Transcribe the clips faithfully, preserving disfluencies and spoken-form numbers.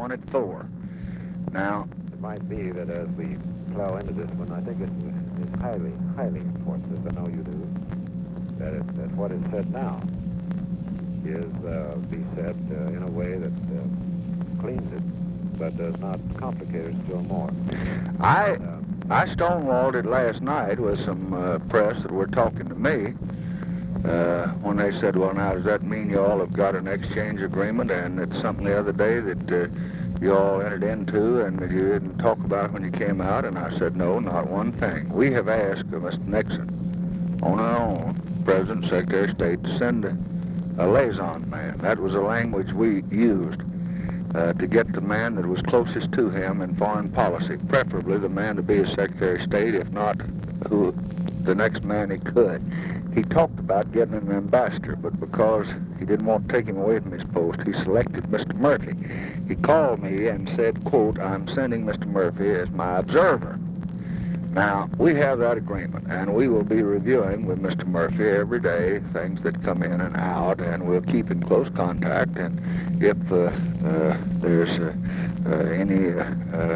wanted four. Now, it might be that as we plow into this one, I think it's, it's highly, highly important, as I know you do, that, it, that what is said now is uh, be said uh, in a way that uh, cleans it, but does not complicate it still more. I And, uh, I stonewalled it last night with some uh, press that were talking to me uh, when they said, well, now, does that mean you all have got an exchange agreement? And it's something the other day that uh, you all entered into and that you didn't talk about when you came out. And I said, no, not one thing. We have asked uh, Mister Nixon on our own, President, Secretary of State, to send a, a liaison man. That was the language we used. Uh, to get the man that was closest to him in foreign policy, preferably the man to be his Secretary of State, if not who the next man he could. He talked about getting an ambassador, but because he didn't want to take him away from his post, he selected Mister Murphy. He called me and said, quote, I'm sending Mister Murphy as my observer. Now, we have that agreement, and we will be reviewing with Mister Murphy every day things that come in and out, and we'll keep in close contact. And if uh, uh, there's uh, uh, any uh,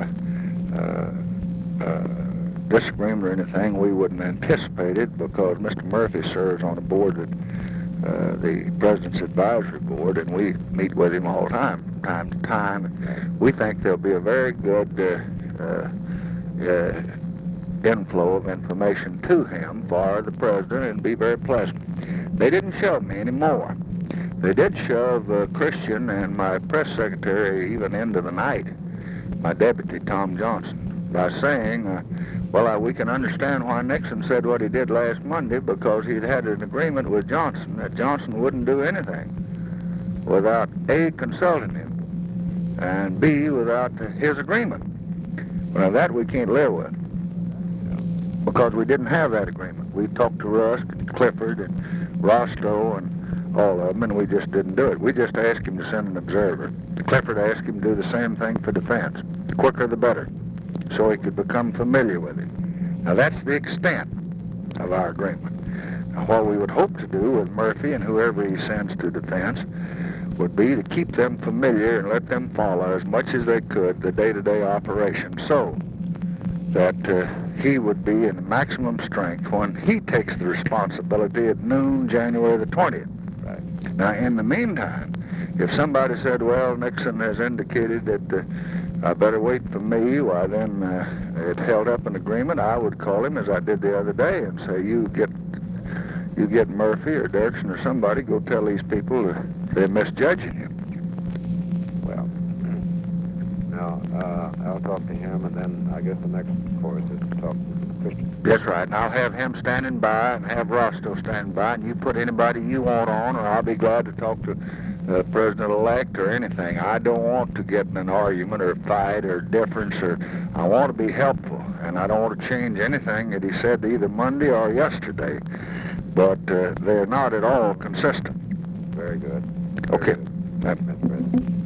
uh, uh, disagreement or anything, we wouldn't anticipate it because Mister Murphy serves on a board that uh, the President's Advisory Board, and we meet with him all the time, time to time. We think there'll be a very good uh, uh, uh, inflow of information to him for the President and be very pleasant. They didn't shove me anymore. They did shove uh, Christian and my press secretary even into the night, my deputy, Tom Johnson, by saying, uh, well, uh, we can understand why Nixon said what he did last Monday because he'd had an agreement with Johnson that Johnson wouldn't do anything without A, consulting him, and B, without uh, his agreement. Well, that we can't live with, because we didn't have that agreement. We talked to Rusk and Clifford and Rostow and all of them, and we just didn't do it. We just asked him to send an observer. Clifford asked him to do the same thing for defense. The quicker the better, so he could become familiar with it. Now, that's the extent of our agreement. Now, what we would hope to do with Murphy and whoever he sends to defense would be to keep them familiar and let them follow as much as they could the day-to-day operation, so that uh, he would be in maximum strength when he takes the responsibility at noon, January the twentieth. Right. Now, in the meantime, if somebody said, well, Nixon has indicated that uh, I better wait for me, why then uh, it held up an agreement, I would call him, as I did the other day, and say, you get you get Murphy or Dirksen or somebody, go tell these people uh, they're misjudging you. Well, now, uh, I'll talk to him, and then I guess the next course is to talk to Christian. That's right, and I'll have him standing by and have Rostow standing by, and you put anybody you want on, or I'll be glad to talk to the President-elect or anything. I don't want to get in an argument or fight or difference, or I want to be helpful, and I don't want to change anything that he said either Monday or yesterday, but uh, they're not at all consistent. Very good. Very Okay. good. Mister President.